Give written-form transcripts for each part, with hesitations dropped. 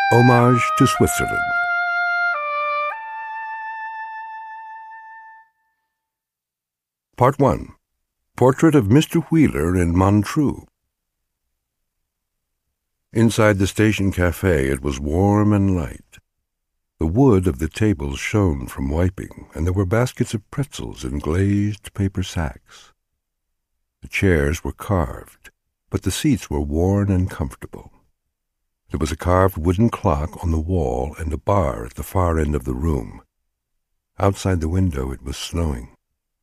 Homage to Switzerland. Part 1. Portrait of Mr. Wheeler in Montreux. Inside the station cafe it was warm and light. The wood of the tables shone from wiping, and there were baskets of pretzels in glazed paper sacks. The chairs were carved, but the seats were worn and comfortable. There was a carved wooden clock on the wall and a bar at the far end of the room. Outside the window it was snowing.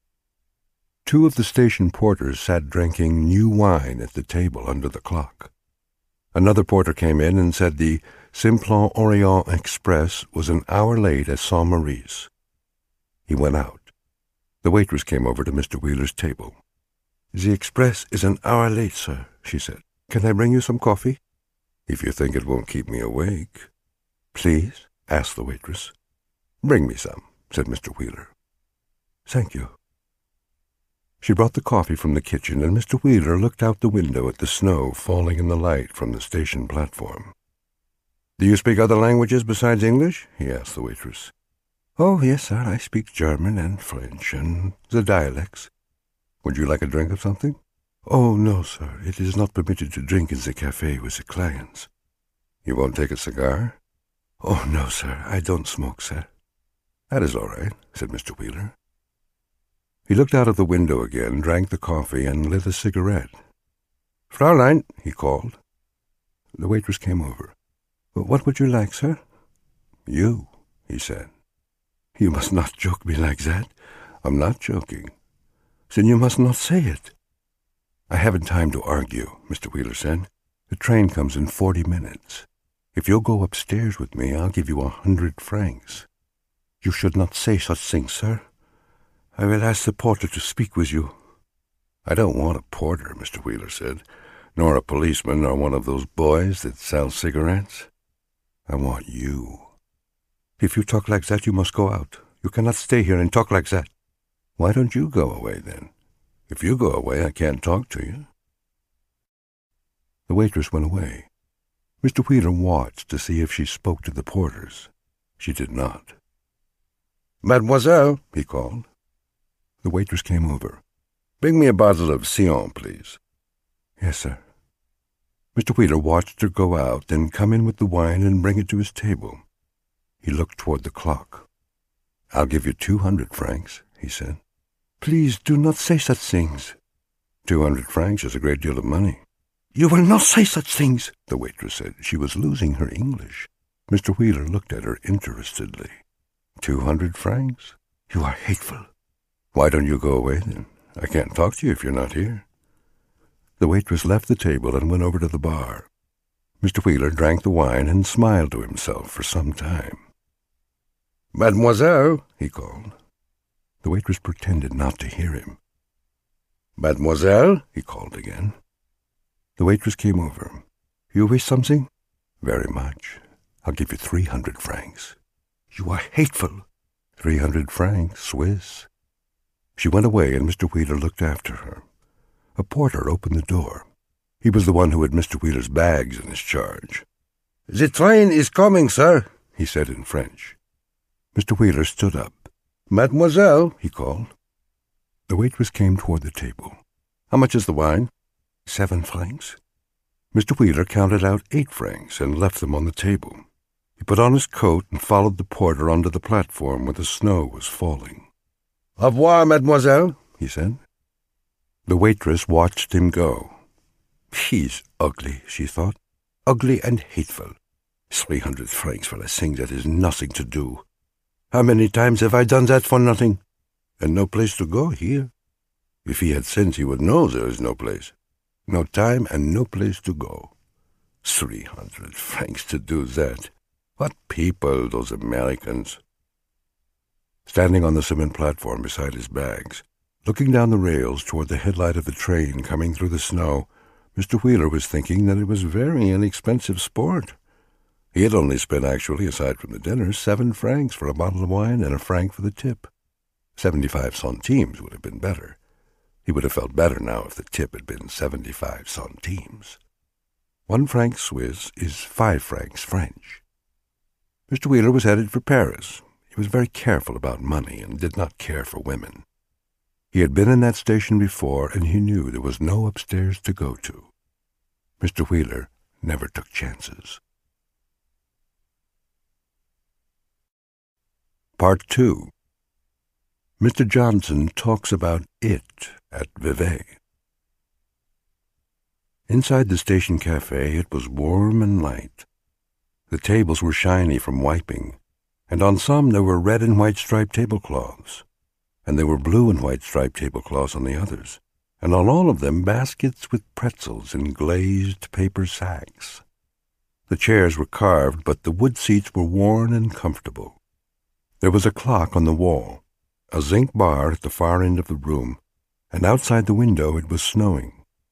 2 of the station porters sat drinking new wine at the table under the clock. Another porter came in and said the Simplon Orient Express was an hour late at Saint-Maurice. He went out. The waitress came over to Mr. Wheeler's table. "The express is an hour late, sir," she said. "Can I bring you some coffee?" "If you think it won't keep me awake." "Please?" asked the waitress. "Bring me some," said Mr. Wheeler. "Thank you." She brought the coffee from the kitchen, and Mr. Wheeler looked out the window at the snow falling in the light from the station platform. "Do you speak other languages besides English?" he asked the waitress. "Oh, yes, sir. I speak German and French and the dialects." "Would you like a drink of something?" "Oh, no, sir. It is not permitted to drink in the cafe with the clients." "You won't take a cigar?" "Oh, no, sir. I don't smoke, sir." "That is all right," said Mr. Wheeler. He looked out of the window again, drank the coffee, and lit a cigarette. "Fraulein," he called. The waitress came over. "What would you like, sir?" "You," he said. "You must not joke me like that." "I'm not joking." "Then you must not say it." "I haven't time to argue," Mr. Wheeler said. "The train comes in 40 minutes. If you'll go upstairs with me, I'll give you 100 francs. "You should not say such things, sir. I will ask the porter to speak with you." "I don't want a porter," Mr. Wheeler said, "nor a policeman, nor one of those boys that sell cigarettes. I want you." "If you talk like that, you must go out. You cannot stay here and talk like that." "Why don't you go away, then? If you go away, I can't talk to you." The waitress went away. Mr. Wheeler watched to see if she spoke to the porters. She did not. "Mademoiselle," he called. The waitress came over. "Bring me a bottle of Sion, please." "Yes, sir." Mr. Wheeler watched her go out, then come in with the wine and bring it to his table. He looked toward the clock. "I'll give you 200 francs, he said. "Please do not say such things." 200 francs is a great deal of money. "You will not say such things," the waitress said. She was losing her English. Mr. Wheeler looked at her interestedly. 200 francs? "You are hateful." "Why don't you go away, then? I can't talk to you if you're not here." The waitress left the table and went over to the bar. Mr. Wheeler drank the wine and smiled to himself for some time. "Mademoiselle," he called. The waitress pretended not to hear him. "Mademoiselle," he called again. The waitress came over. "You wish something?" "Very much. I'll give you 300 francs. "You are hateful." 300 francs, Swiss. She went away, and Mr. Wheeler looked after her. A porter opened the door. He was the one who had Mr. Wheeler's bags in his charge. "The train is coming, sir," he said in French. Mr. Wheeler stood up. "Mademoiselle," he called. The waitress came toward the table. "How much is the wine?" 7 francs. Mr. Wheeler counted out 8 francs and left them on the table. He put on his coat and followed the porter onto the platform where the snow was falling. "Au revoir, mademoiselle," he said. The waitress watched him go. "He's ugly," she thought. "Ugly and hateful. 300 francs for a thing that is nothing to do. How many times have I done that for nothing? And no place to go here. If he had sense, he would know there is no place. No time and no place to go. 300 francs to do that. What people, those Americans." Standing on the cement platform beside his bags, looking down the rails toward the headlight of the train coming through the snow, Mr. Wheeler was thinking that it was very inexpensive sport. He had only spent, actually, aside from the dinner, 7 francs for a bottle of wine and a franc for the tip. 75 centimes would have been better. He would have felt better now if the tip had been 75 centimes. 1 franc Swiss is 5 francs French. Mr. Wheeler was headed for Paris. He was very careful about money and did not care for women. He had been in that station before, and he knew there was no upstairs to go to. Mr. Wheeler never took chances. Part 2. Mr. Johnson talks about it at Vevey. Inside the station cafe it was warm and light. The tables were shiny from wiping, and on some there were red and white striped tablecloths, and there were blue and white striped tablecloths on the others, and on all of them baskets with pretzels in glazed paper sacks. The chairs were carved, but the wood seats were worn and comfortable. There was a clock on the wall, a zinc bar at the far end of the room, and outside the window it was snowing.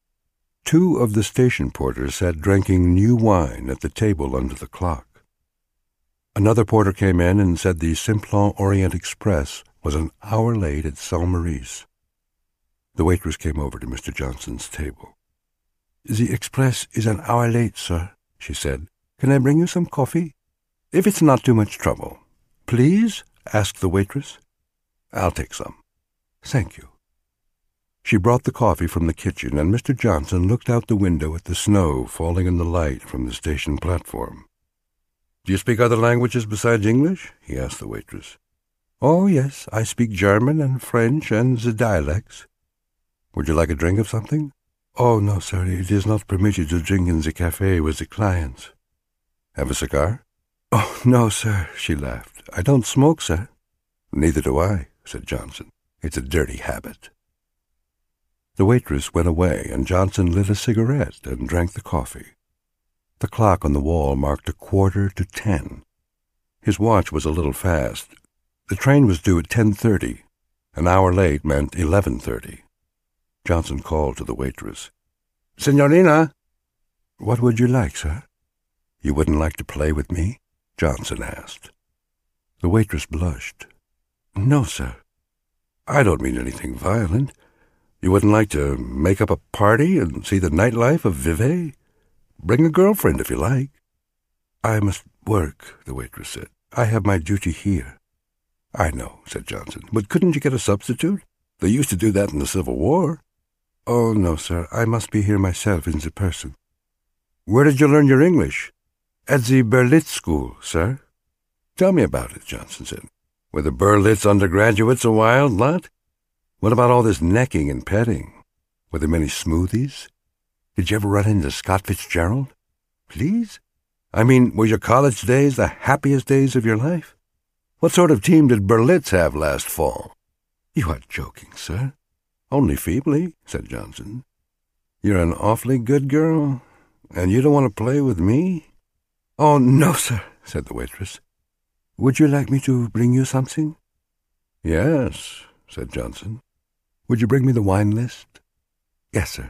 2 of the station porters sat drinking new wine at the table under the clock. Another porter came in and said the Simplon Orient Express was an hour late at Saint-Maurice. The waitress came over to Mr. Johnson's table. "The express is an hour late, sir," she said. "Can I bring you some coffee?" "If it's not too much trouble." "Please?" asked the waitress. "I'll take some." "Thank you." She brought the coffee from the kitchen, and Mr. Johnson looked out the window at the snow falling in the light from the station platform. "Do you speak other languages besides English?" he asked the waitress. "Oh, yes, I speak German and French and the dialects." "Would you like a drink of something?" "Oh, no, sir, it is not permitted to drink in the cafe with the clients." "Have a cigar?" "Oh, no, sir," she laughed. "I don't smoke, sir." "Neither do I," said Johnson. "It's a dirty habit." The waitress went away, and Johnson lit a cigarette and drank the coffee. The clock on the wall marked 9:45. His watch was a little fast. The train was due at 10:30. An hour late meant 11:30. Johnson called to the waitress. "Signorina!" "What would you like, sir?" "You wouldn't like to play with me?" Johnson asked. The waitress blushed. "No, sir." "I don't mean anything violent. You wouldn't like to make up a party and see the nightlife of Vevey? Bring a girlfriend if you like." "I must work," the waitress said. "I have my duty here." "I know," said Johnson, "but couldn't you get a substitute? They used to do that in the Civil War." "Oh, no, sir. I must be here myself in the person." "Where did you learn your English?" "At the Berlitz School, sir." "Tell me about it," Johnson said. "Were the Berlitz undergraduates a wild lot? What about all this necking and petting? Were there many smoothies? Did you ever run into Scott Fitzgerald? Please? I mean, were your college days the happiest days of your life? What sort of team did Berlitz have last fall?" "You are joking, sir." "Only feebly," said Johnson. "You're an awfully good girl, and you don't want to play with me?" "Oh, no, sir," said the waitress. "Would you like me to bring you something?" "Yes," said Johnson. "Would you bring me the wine list?" "Yes, sir."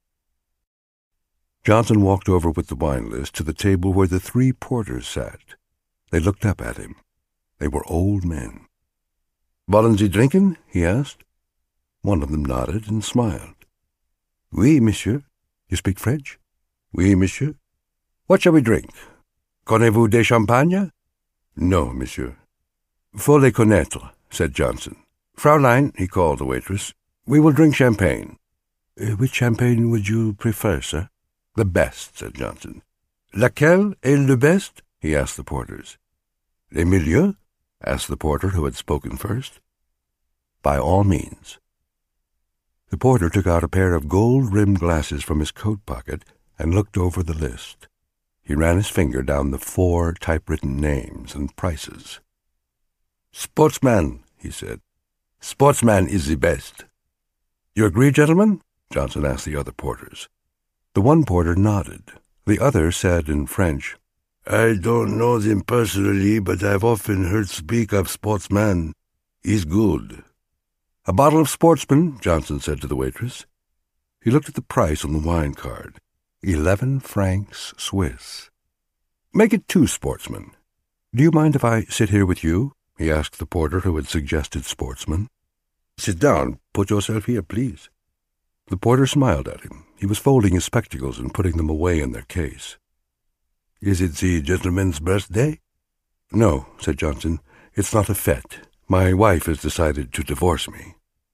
Johnson walked over with the wine list to the table where the 3 porters sat. They looked up at him. They were old men. "Wollen Sie trinken?" he asked. One of them nodded and smiled. "Oui, monsieur." "You speak French?" "Oui, monsieur." "What shall we drink? Connaissez-vous des champagne?" "No, monsieur." "Faut les connaître," said Johnson. "Fraulein," he called the waitress, "we will drink champagne." "Which champagne would you prefer, sir?" "The best," said Johnson. "Laquelle est le best?" he asked the porters. "Le milieu?" asked the porter who had spoken first. "By all means." The porter took out a pair of gold-rimmed glasses from his coat pocket and looked over the list. He ran his finger down the 4 typewritten names and prices. "Sportsman," he said. "Sportsman is the best." "You agree, gentlemen?" Johnson asked the other porters. The one porter nodded. The other said in French, "I don't know them personally, but I've often heard speak of Sportsman. He's good." "A bottle of Sportsman," Johnson said to the waitress. He looked at the price on the wine card. 11 francs Swiss. "Make it 2 Sportsmen." "Do you mind if I sit here with you?" he asked the porter who had suggested Sportsman. "Sit down. Put yourself here, please." The porter smiled at him. He was folding his spectacles and putting them away in their case. "Is it the gentleman's birthday?" No, said Johnson. It's not a fete. My wife has decided to divorce me.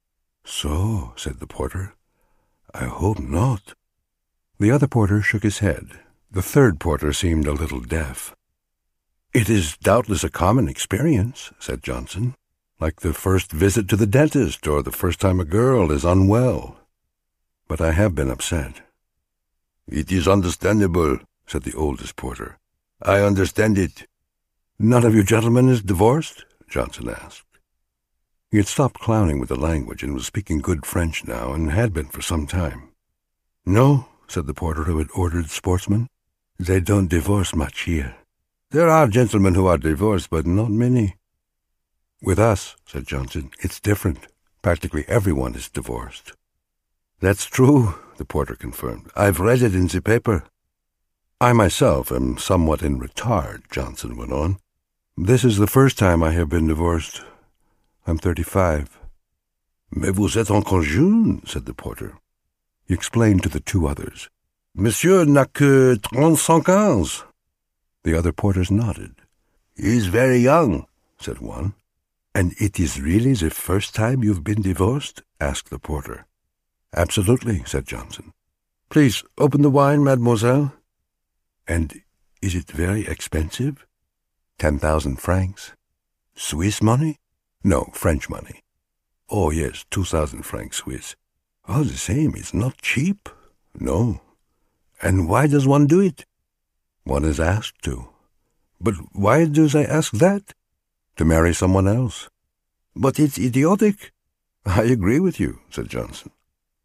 So, said the porter. I hope not. The other porter shook his head. The third porter seemed a little deaf. It is doubtless a common experience, said Johnson, like the first visit to the dentist or the first time a girl is unwell. But I have been upset. It is understandable, said the oldest porter. I understand it. None of you gentlemen is divorced? Johnson asked. He had stopped clowning with the language and was speaking good French now, and had been for some time. No, said the porter who had ordered sportsmen. They don't divorce much here. There are gentlemen who are divorced, but not many. With us, said Johnson, it's different. Practically everyone is divorced. That's true, the porter confirmed. I've read it in the paper. I myself am somewhat in retard, Johnson went on. This is the first time I have been divorced. I'm 35. Mais vous êtes encore jeune, said the porter. He explained to the two others. Monsieur n'a que 35 ans. The other porters nodded. He is very young, said one. And it is really the first time you've been divorced? Asked the porter. Absolutely, said Johnson. Please, open the wine, mademoiselle. And is it very expensive? 10,000 francs. Swiss money? No, French money. Oh, yes, 2,000 francs Swiss. All the same, it's not cheap. No. And why does one do it? One is asked to. But why do they ask that? To marry someone else. But it's idiotic. I agree with you, said Johnson.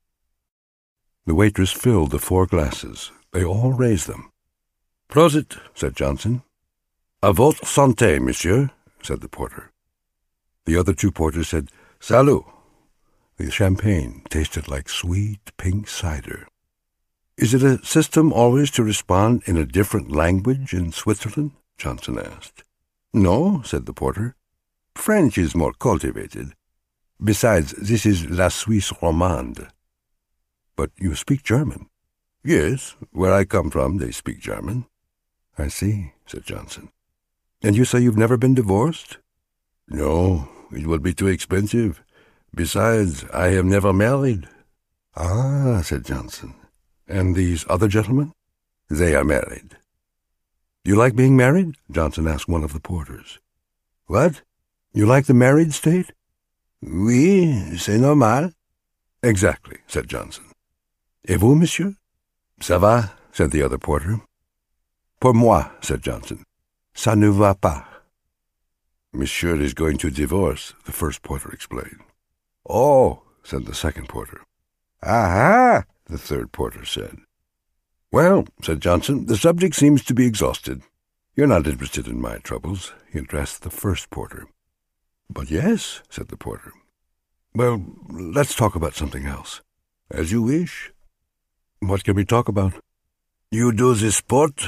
The waitress filled the 4 glasses. They all raised them. Prosit, said Johnson. A votre santé, monsieur, said the porter. The other 2 porters said, Salut. The champagne tasted like sweet pink cider. Is it a system always to respond in a different language in Switzerland? Johnson asked. No, said the porter. French is more cultivated. Besides, this is la Suisse romande. But you speak German? Yes, where I come from, they speak German. I see, said Johnson. And you say you've never been divorced? No, it would be too expensive. Besides, I have never married. Ah, said Johnson. And these other gentlemen? They are married. You like being married? Johnson asked one of the porters. What? You like the married state? Oui, c'est normal. Exactly, said Johnson. Et vous, monsieur? Ça va, said the other porter. Pour moi, said Johnson. Ça ne va pas. Monsieur is going to divorce, the first porter explained. Oh, said the second porter. Aha, the third porter said. Well, said Johnson, the subject seems to be exhausted. You're not interested in my troubles, he addressed the first porter. But yes, said the porter. Well, let's talk about something else. As you wish. What can we talk about? You do this sport?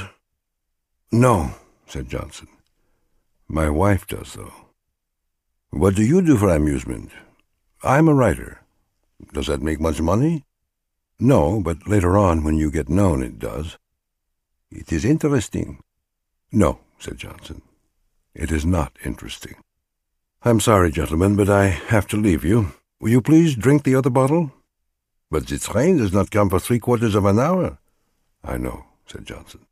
No, said Johnson. My wife does, though. What do you do for amusement? I'm a writer. Does that make much money? No, but later on, when you get known, it does. It is interesting. No, said Johnson. It is not interesting. I'm sorry, gentlemen, but I have to leave you. Will you please drink the other bottle? But the train does not come for 3/4 of an hour. I know, said Johnson.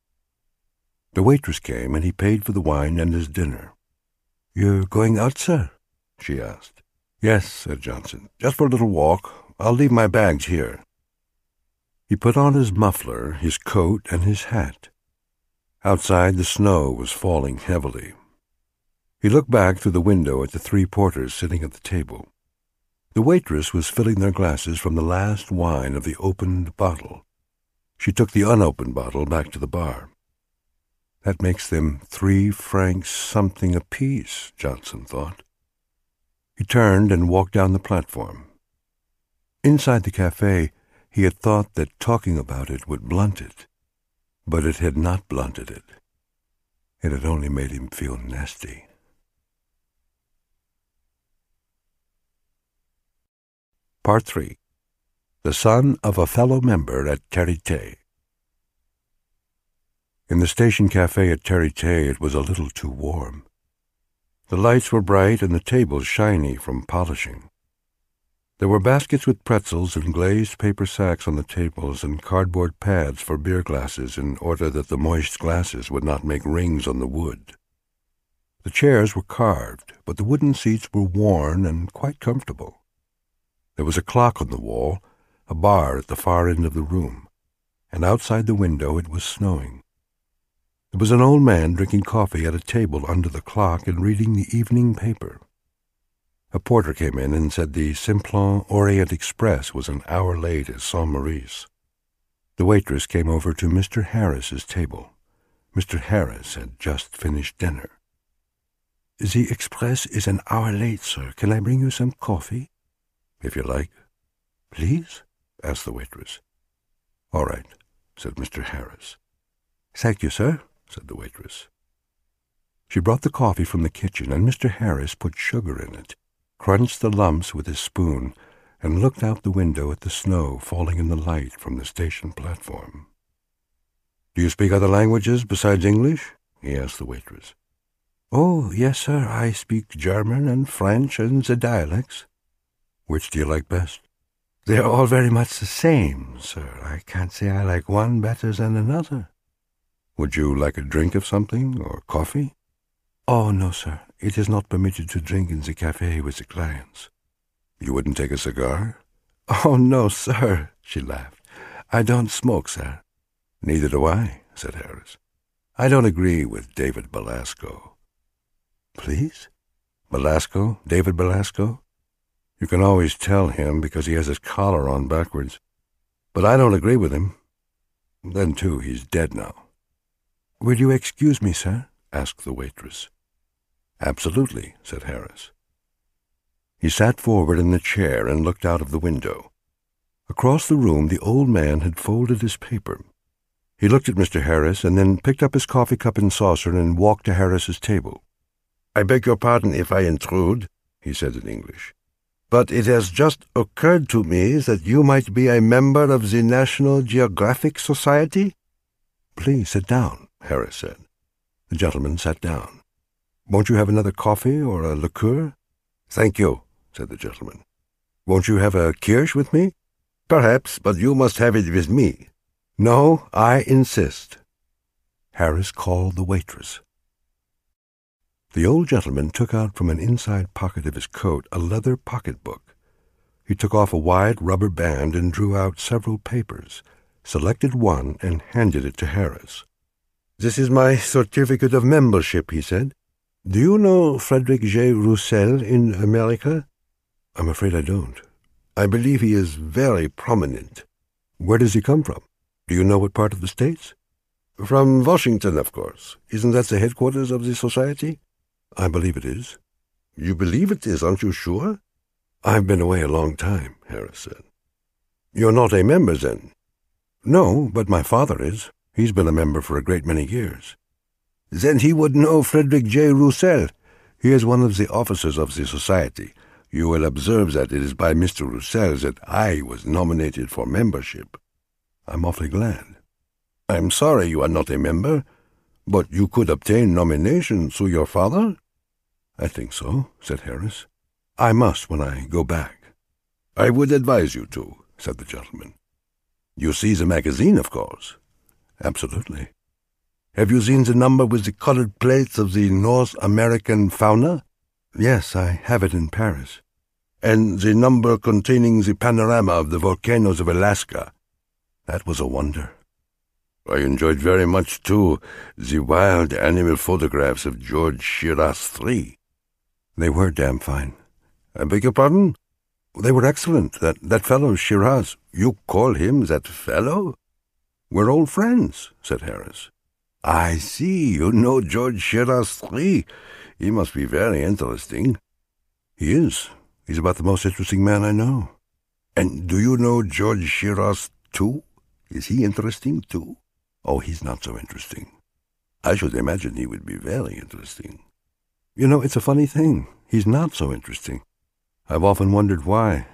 The waitress came, and he paid for the wine and his dinner. You're going out, sir? She asked. Yes, said Johnson. Just for a little walk. I'll leave my bags here. He put on his muffler, his coat, and his hat. Outside, the snow was falling heavily. He looked back through the window at the 3 porters sitting at the table. The waitress was filling their glasses from the last wine of the opened bottle. She took the unopened bottle back to the bar. That makes them 3 francs something apiece, Johnson thought. He turned and walked down the platform. Inside the cafe, he had thought that talking about it would blunt it, but it had not blunted it. It had only made him feel nasty. Part 3. The son of a fellow member at Charité. In the station cafe at Terité it was a little too warm. The lights were bright and the tables shiny from polishing. There were baskets with pretzels and glazed paper sacks on the tables and cardboard pads for beer glasses in order that the moist glasses would not make rings on the wood. The chairs were carved, but the wooden seats were worn and quite comfortable. There was a clock on the wall, a bar at the far end of the room, and outside the window it was snowing. There was an old man drinking coffee at a table under the clock and reading the evening paper. A porter came in and said the Simplon Orient Express was an hour late at Saint-Maurice. The waitress came over to Mr. Harris's table. Mr. Harris had just finished dinner. "The express is an hour late, sir. Can I bring you some coffee?" "If you like." "Please?" asked the waitress. "All right," said Mr. Harris. "Thank you, sir," said the waitress. She brought the coffee from the kitchen, and Mr. Harris put sugar in it, crunched the lumps with his spoon, and looked out the window at the snow falling in the light from the station platform. "Do you speak other languages besides English?" he asked the waitress. "Oh, yes, sir. I speak German and French and the dialects." "Which do you like best?" "They're all very much the same, sir. I can't say I like one better than another." "Would you like a drink of something, or coffee?" "Oh, no, sir. It is not permitted to drink in the cafe with the clients." "You wouldn't take a cigar?" "Oh, no, sir," she laughed. "I don't smoke, sir." "Neither do I," said Harris. "I don't agree with David Belasco." "Please?" "Belasco? David Belasco? You can always tell him because he has his collar on backwards. But I don't agree with him. Then, too, he's dead now." "Will you excuse me, sir?" asked the waitress. "Absolutely," said Harris. He sat forward in the chair and looked out of the window. Across the room the old man had folded his paper. He looked at Mr. Harris and then picked up his coffee cup and saucer and walked to Harris's table. "I beg your pardon if I intrude," he said in English, "but it has just occurred to me that you might be a member of the National Geographic Society." "Please sit down," Harris said. The gentleman sat down. "Won't you have another coffee or a liqueur?" "Thank you," said the gentleman. "Won't you have a kirsch with me?" "Perhaps, but you must have it with me." "No, I insist." Harris called the waitress. The old gentleman took out from an inside pocket of his coat a leather pocketbook. He took off a wide rubber band and drew out several papers, selected one, and handed it to Harris. "This is my certificate of membership," he said. "Do you know Frederick J. Roussel in America?" "I'm afraid I don't." "I believe he is very prominent." "Where does he come from? Do you know what part of the States?" "From Washington, of course. Isn't that the headquarters of the society?" "I believe it is." "You believe it is, aren't you sure?" "I've been away a long time," Harris said. "You're not a member, then?" "No, but my father is. He's been a member for a great many years." "Then he would know Frederick J. Roussel. He is one of the officers of the society. You will observe that it is by Mr. Roussel that I was nominated for membership." "I'm awfully glad." "I'm sorry you are not a member, but you could obtain nomination through your father?" "I think so," said Harris. "I must when I go back." "I would advise you to," said the gentleman. "You see the magazine, of course?" "Absolutely." "Have you seen the number with the colored plates of the North American fauna?" "Yes, I have it in Paris." "And the number containing the panorama of the volcanoes of Alaska?" "That was a wonder." "I enjoyed very much, too, the wild animal photographs of George Shiras III." "They were damn fine." "I beg your pardon?" "They were excellent. That fellow Shiras." "You call him that fellow?" "We're old friends," said Harris. "I see. You know George Shiras III. He must be very interesting." "He is. He's about the most interesting man I know." "And do you know George Shiras II? Is he interesting, too?" "Oh, he's not so interesting." "I should imagine he would be very interesting." "You know, it's a funny thing. He's not so interesting. I've often wondered why."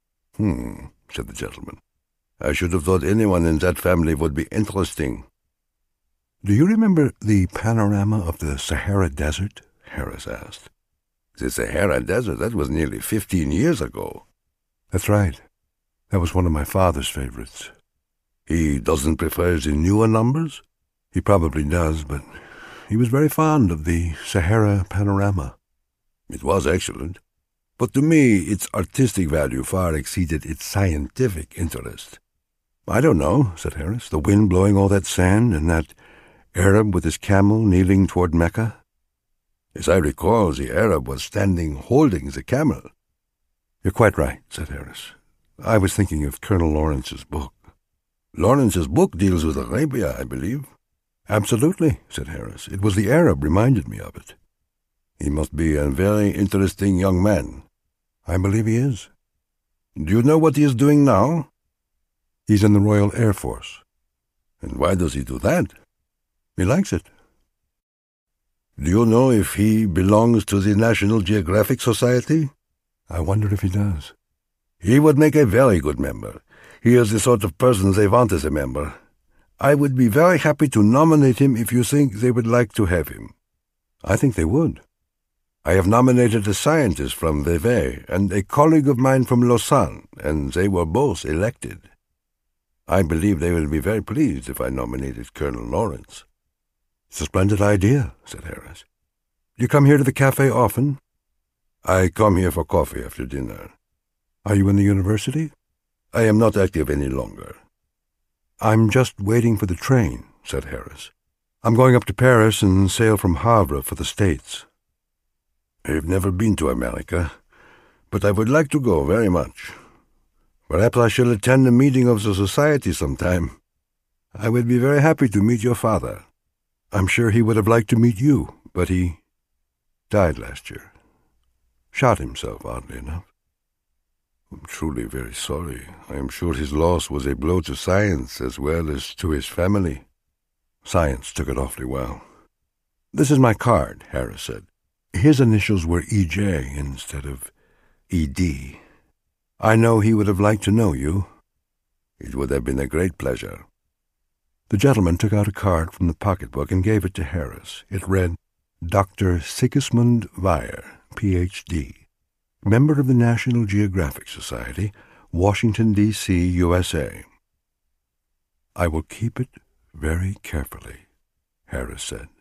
Said the gentleman. "I should have thought anyone in that family would be interesting." "Do you remember the panorama of the Sahara Desert?" Harris asked. "The Sahara Desert? That was nearly 15 years ago." "That's right. That was one of my father's favorites." "He doesn't prefer the newer numbers?" "He probably does, but he was very fond of the Sahara panorama." "It was excellent. But to me, its artistic value far exceeded its scientific interest." "I don't know," said Harris. "The wind blowing all that sand, and that Arab with his camel kneeling toward Mecca." "As I recall, the Arab was standing holding the camel." "You're quite right," said Harris. "I was thinking of Colonel Lawrence's book." "Lawrence's book deals with Arabia, I believe." "Absolutely," said Harris. "It was the Arab reminded me of it." "He must be a very interesting young man." "I believe he is." "Do you know what he is doing now?" "He's in the Royal Air Force." "And why does he do that?" "He likes it." "Do you know if he belongs to the National Geographic Society?" "I wonder if he does." "He would make a very good member. He is the sort of person they want as a member. I would be very happy to nominate him if you think they would like to have him." "I think they would." "I have nominated a scientist from Vevey and a colleague of mine from Lausanne, and they were both elected. I believe they will be very pleased if I nominated Colonel Lawrence." "It's a splendid idea," said Harris. "You come here to the cafe often?" "I come here for coffee after dinner." "Are you in the university?" "I am not active any longer." "I'm just waiting for the train," said Harris. "I'm going up to Paris and sail from Havre for the States." "I've never been to America, but I would like to go very much. Perhaps I shall attend a meeting of the society sometime. I would be very happy to meet your father." "I'm sure he would have liked to meet you, but he died last year. Shot himself, oddly enough." "I'm truly very sorry. I am sure his loss was a blow to science as well as to his family." "Science took it awfully well." "This is my card," Harris said. His initials were E.J. instead of E.D. "I know he would have liked to know you." "It would have been a great pleasure." The gentleman took out a card from the pocketbook and gave it to Harris. It read, "Dr. Sigismund Weyer, Ph.D., member of the National Geographic Society, Washington, D.C., USA." "I will keep it very carefully," Harris said.